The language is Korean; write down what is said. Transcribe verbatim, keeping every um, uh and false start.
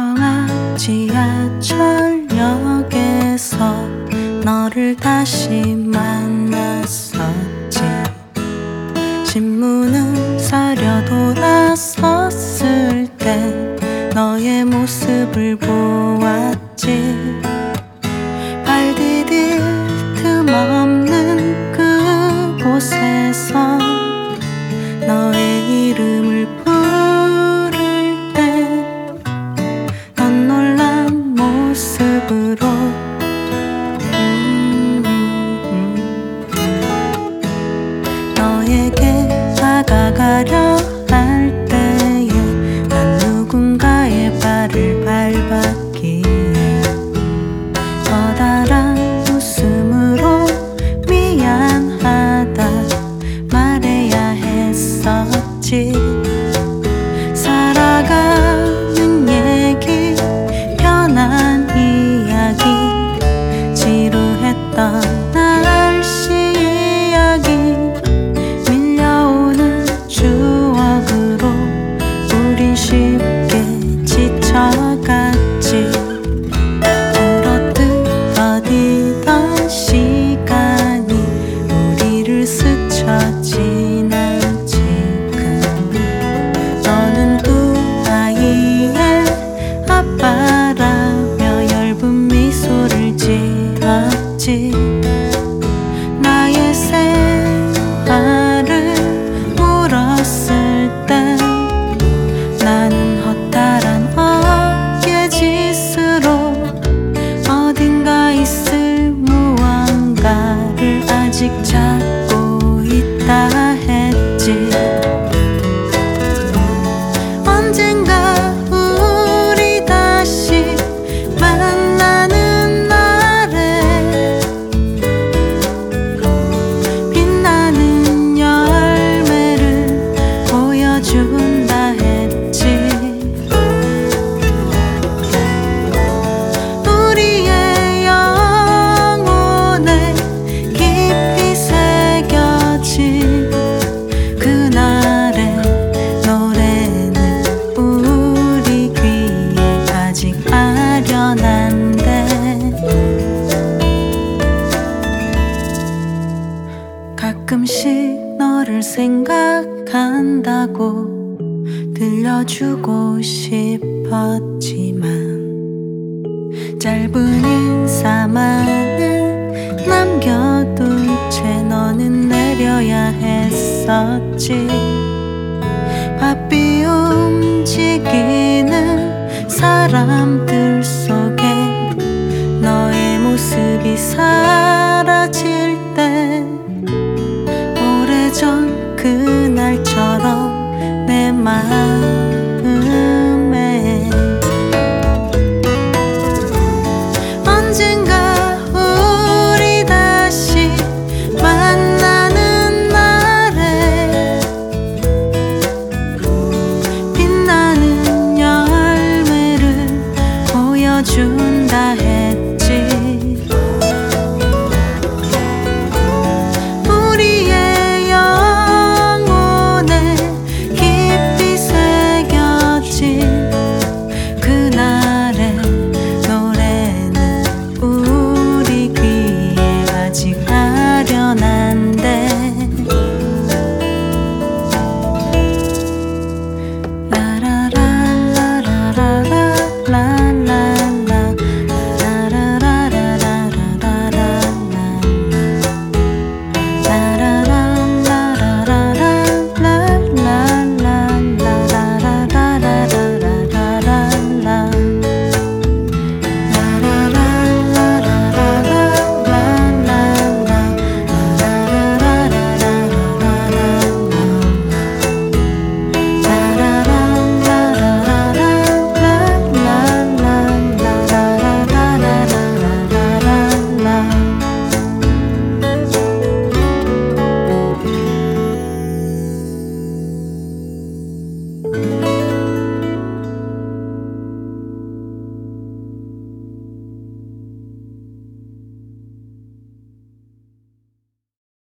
멀쩡한 지하철역에서 너를 다시 만났었지. 신문을 사려 돌아섰을 때 너의 모습을 보았지. 발 디딜 틈 없는 그곳에서 너의 이름을 부를 때 넌 놀란 모습으로 음, 음, 음. 너에게 다가가려 할 때에 난 누군가의 발을 밟았기에 커다란 웃음으로 미안하다 말해야 했었지. 살아가는 얘기, 편한 이야기, 지루했던 날씨 이야기, 밀려오는 추억으로 우린 쉽게 지쳐갔지. 물어뜯 어디던 시간이 우리를 스쳐 지난 지금 너는 두 아이의 아빠라며 엷은 미소를 지었지. 나의 생활을 물었을 때 나는 허탈한 어깨짓으로 어딘가 있을 무언가를 아직 찾고 있다 했지. 언젠가 우리 다시 만나는 날에 빛나는 열매를 보여준다 했지. 우리의 영혼에 깊이 새겨진 그날의 노래는 우리 귀에 아직 아련한데 가끔씩 너를 생각한다고 들려주고 싶었지만 짧은 인사만을 남겨둔 채 너는 내려야 했었지. 바삐 움직이는 사람